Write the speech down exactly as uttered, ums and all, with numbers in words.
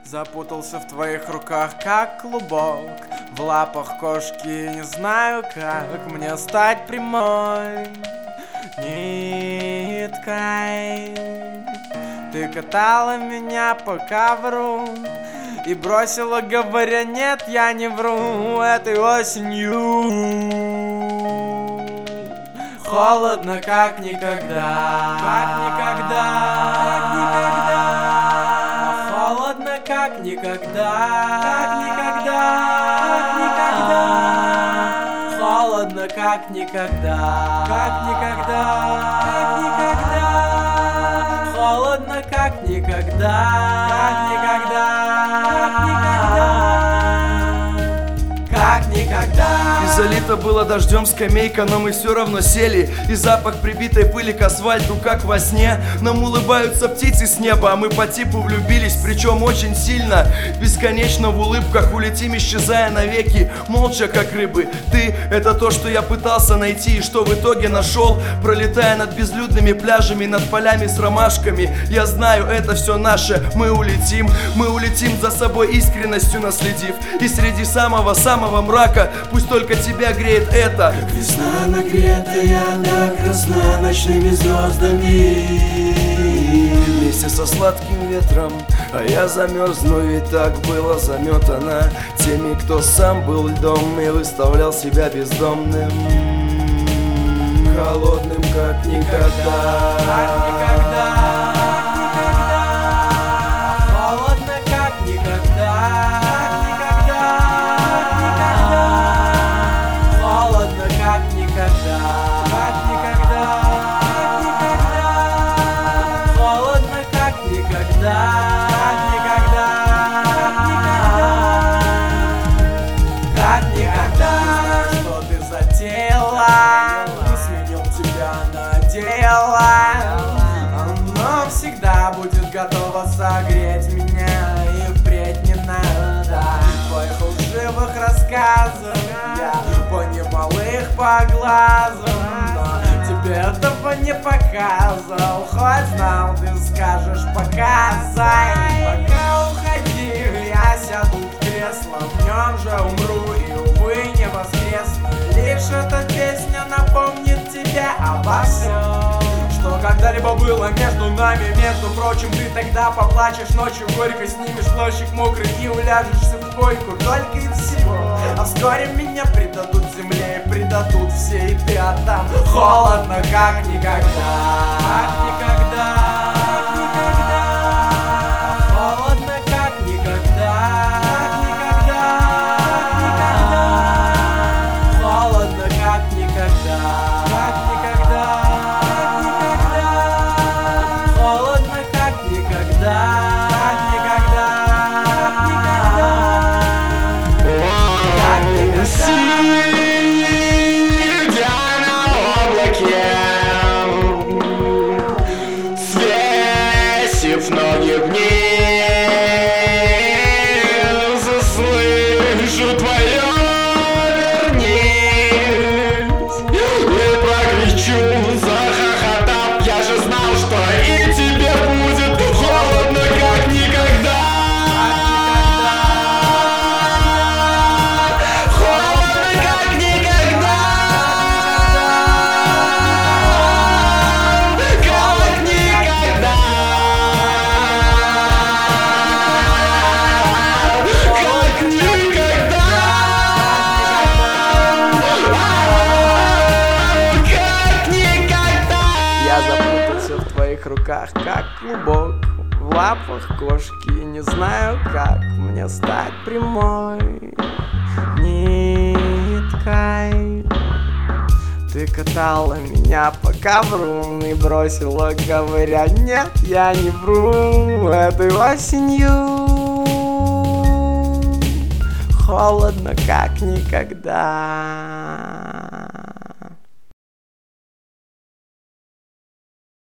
Запутался в твоих руках, как клубок, в лапах кошки, не знаю, как мне стать прямой ниткой. Ты катала меня по ковру и бросила, говоря: нет, я не вру. Этой осенью холодно, как никогда, как никогда, как никогда. Холодно, как никогда, как никогда, как никогда. Холодно, как никогда, как никогда, как никогда. Холодно, как никогда, как никогда, как никогда, как никогда. И залито было дождем скамейка, но мы все равно сели. И запах прибитой пыли к асфальту, как во сне. Нам улыбаются птицы с неба, а мы по типу влюбились, причем очень сильно. Бесконечно в улыбках улетим, исчезая навеки, молча как рыбы. Ты — это то, что я пытался найти и что в итоге нашел, пролетая над безлюдными пляжами, над полями с ромашками. Я знаю, это все наше, мы улетим. Мы улетим за собой, искренностью наследив. И среди самого-самого мрака пусть только тебя греет это. Как весна нагретая до красна ночными звездами, вместе со сладким ветром, а я замерзну, ведь так было заметано теми, кто сам был льдом и выставлял себя бездомным, холодным, как никогда, как никогда, холодно, как никогда, как никогда, холодно, как никогда, как никогда, холодно, как никогда, как никогда, как никогда. Что ты затеяла? Не сменил тебя на дело. Оно всегда будет готово согреть меня, и впредь не надо твоих лживых рассказов. Я понимал их по глазам, но тебе этого не показывал. Хоть знал, ты скажешь: показай. Пока уходи, я сяду в кресло, в нем же умру и, увы, не воскресну. Лишь эта песня напомнит тебе обо всем, что когда-либо было между нами. Между прочим, ты тогда поплачешь ночью горько, снимешь плащик мокрый и уляжешься в койку. Только и всего. А вскоре меня предадут земле и предадут все, и ты отдам. Холодно, как никогда, как никогда, как никогда. Холодно, как никогда, как никогда, как никогда. Холодно, как никогда, как никогда, как никогда. Холодно, как никогда, как никогда, как никогда, как никогда. Сидя на облаке, свесив ноги вниз, заслышу твое вернись и прокричу, захохотав: я же знал, что и тебе будет холодно, как никогда. Холодно, как никогда. Как никогда. Как никогда. Как никогда. Я запутался в твоих руках, как клубок, в лапах кошки, не знаю, как мне стать прямой ниткой. Ты катала меня по ковру и бросила, говоря: нет, я не вру. Этой осенью холодно, как никогда.